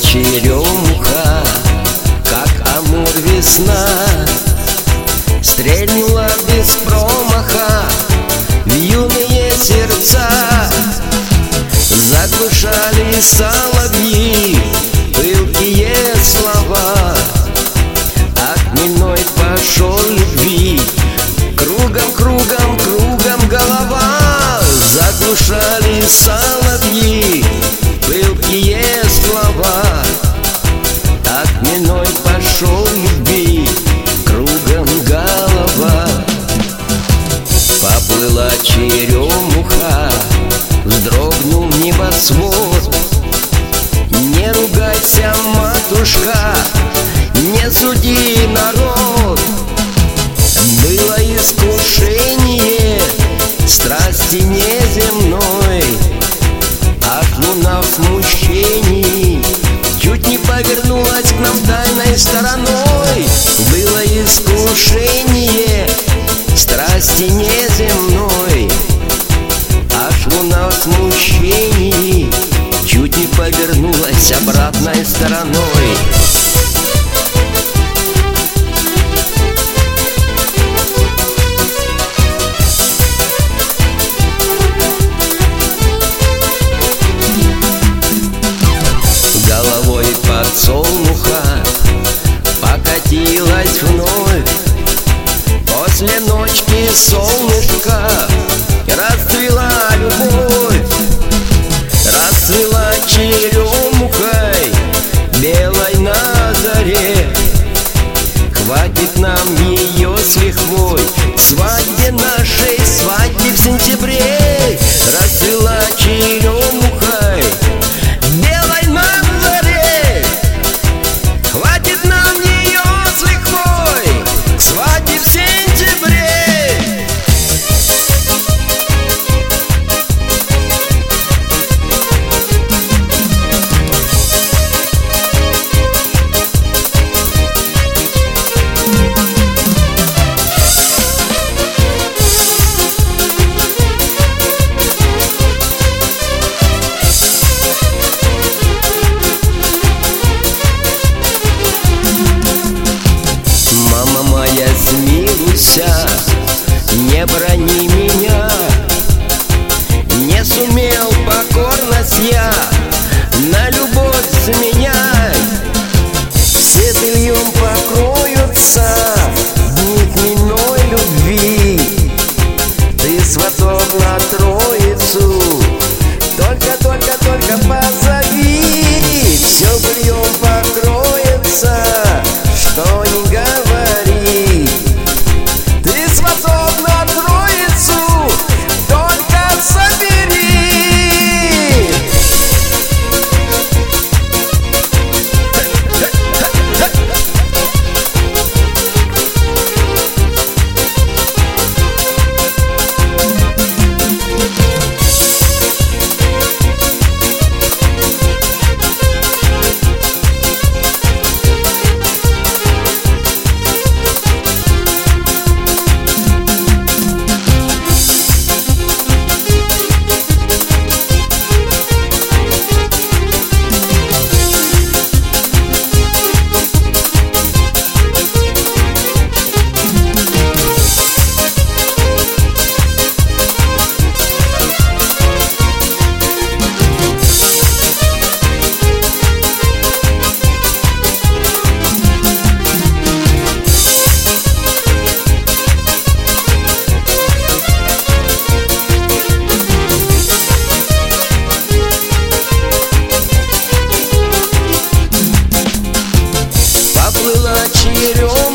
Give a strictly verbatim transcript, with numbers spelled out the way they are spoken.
черемуха, как амур весна, стрельнула без промаха в юные сердца. Заглушали соловьи пылкие слова, а хмельной пошел любви кругом, кругом, кругом голова. Заглушали соловьи пылкие слова, а хмельной пошел любви кругом голова. Поплыла черемуха, вздрогнул небосвод. Не ругайся, матушка, не суди народ. Было искушение страсти неземной, аж луна в смущении чуть не повернулась к нам тайной стороной. Было искушение страсти неземной, аж луна в смущении чуть не повернулась обратной стороной. Головой подсолнуха покатилась вновь после ночки солнышко, расцвела любовь. Расцвела черемухой белой на заре, хватит нам ее с лихвой к свадьбе нашей, свадьбе в сентябре. Расцвела черемухой белой на заре, хватит нам ее с лихвой к свадьбе в сентябре. Смилуйся, не брони меня, не сумел покорность я на любовь заменять. Все бельем покроются дни хмельной любви. Ты сватов на троицу только, только, только позови. Все бельем покроется, что не говори. Ты сватов на троицу только собери. Поплыла черемуха